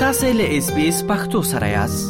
تاسو له SBS پښتو سره یاست.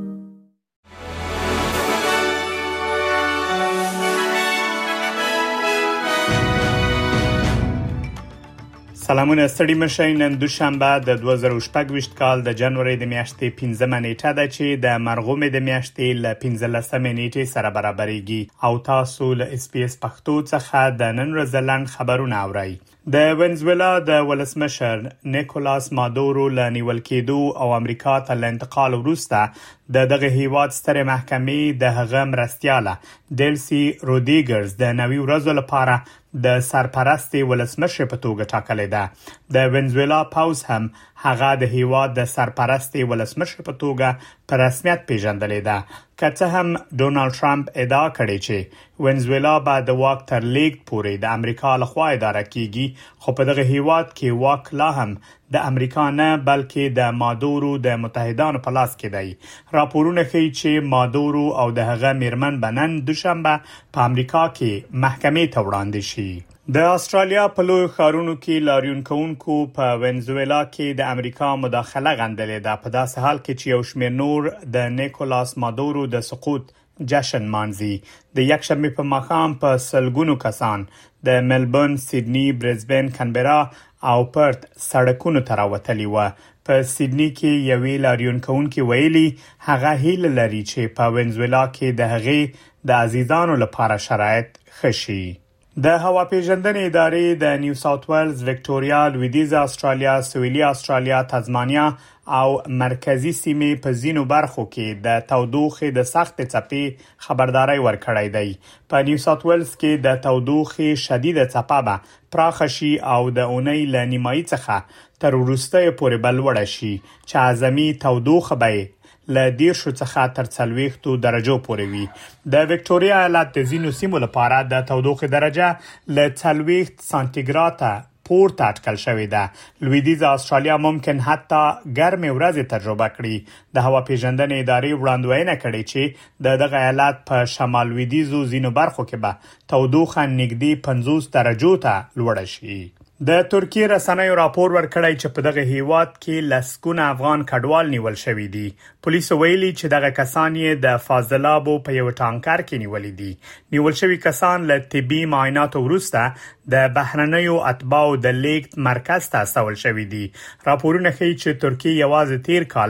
سلامونه ستړي مشئ. نن دوشنبه د 2024 کال د جنوري د میاشتې 15 نیټه ده چې د مرغومې د میاشتې ل 15 نیټې سره برابرېږي او تاسو له SBS پښتو څخه د نن ورځې لاند خبرونه اورئ. د وینزویلا د ولسمشر نیکولاس مادورو له نیول کېدو او امریکا ته انتقال وروسته دغه هیواد ستره محکمې د هغه مرستیاله ډیلسی رودریګز د نوي ورځو لپاره د سرپرست ولسمشر په توګه ټاکلې ده. د وینزویلا پاوز هم هغه د هیواد د سرپرست ولسمشر په توګه په رسمیت پیژندلې ده. که څه هم ډونالد ټرمپ ادعا کړې چې وینزویلا به د واک تر لیږد پورې د امریکا لخوا اداره کیږي، خو په دغه هیواد کې واک لا هم د امریکا نه بلکې د مادورو د متحدانو په لاس کې دی. راپورونه ښیي چې مادورو او د هغه میرمن بنن دوشنبه په امریکا کې محکمې ته وړاندې شي. د استرالیا په لوی ښارونو کې لاریون کوونکو په وینزویلا کې د امریکا مداخله غندلې ده، په داسې حال کې چې یو شمېر نور د نیکولاس مادورو د سقوط جشن مانځي. د یکشنبه په ماښام په سلګونو کسان د ملبورن، سیدنی، برزبن، کانبرا او پرت سړکونو ته راوتلي و. په سیدنی کې یوې لاریون کوونکې ویلي هغه هیله لري چې په وینزویلا کې د هغې د عزیزانو لپاره شرایط ښه شي. د هوا پیژندنې ادارې د نیو ساوث ویلز، وکټوریا، لویدیځه استرالیا، سویلي استرالیا، تازمانیا او مرکزی سیمې په ځینو برخو کې د تودوخې د سخت څپې خبرداري ورکړې ده. په نیو ساوث ویلز کې د تودوخې شدیده څپه به پراخ شي او د اونۍ ل نیمایي څخه تر وروسته پورې بلوړ شي چې اعظمي تودوخه به ل 10 څخه تر 40 درجو پورې وي. د وکټوریا ایالت د ځینو سیمو لپاره د تودوخې درجه ل 40 سانتیګراد پورته اټکل شوې ده. لویدیځه استرالیا ممکن حتی ګرمې ورځې تجربه کړي. د هوا پیژندنې ادارې وړاندوینه کړې چې دغه ایالت په شمال لویدیځو ځینو برخو کې به تودوخه نږدې 50 درجو ته لوړه شي. د ترکیه رسنیو راپور ورکړی چې په دغه هیواد کې لسګونه افغان کډوال نیول شوي دي. پولیسو ویلي چې دغه کسان یې د فاضلابو په یو ټانکر کې نیولې دي. نیول شوي کسان له طبي معایناتو وروسته د بهرنیو اتباعو د لیږد مرکز ته استول شوي دي. راپورونه ښیي چې ترکیه یوازې تیر کال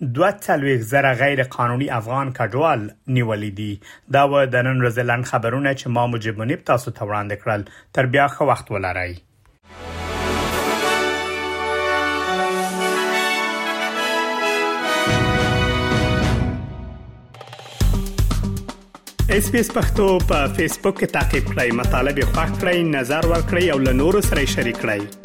42,000 غیر قانوني افغان کډوال نیولې دي. دا و د نن ورځې لاند خبرونه چې ما مجيب منیب تاسو ته وړاندې کړل. تر بیا ښه وخت ولرئ. SBS پښتو په فیسبوک کې تعقیب کړئ، مطالب یې خوښ کړئ، نظر ورکړئ او له نورو سره شریک کړئ.